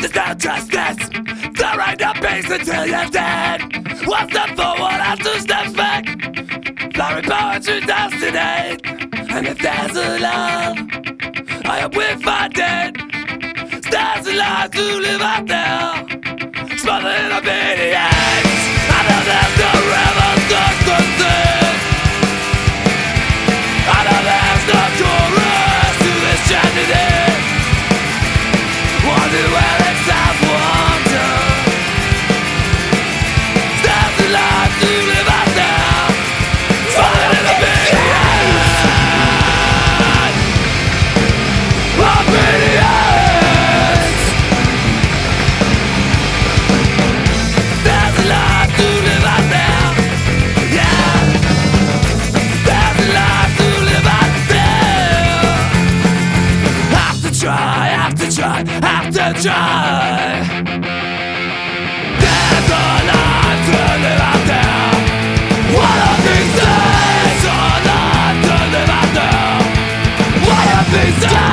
There's no justice. There ain't no peace until you're dead. One step forward and 2 steps back. Flowering poetry destiny. And if there's a love, I hope we find it. Stars alive to live out there, smothered in obedience. I know there's no revolution to see. I know there's no chorus to this tragedy. Wonder where it's out wonder. Stars alive to live out there, smothered in obedience. Obedience. Have to try. There's a life to live out there. One of these days, a life to live out there. One of these days.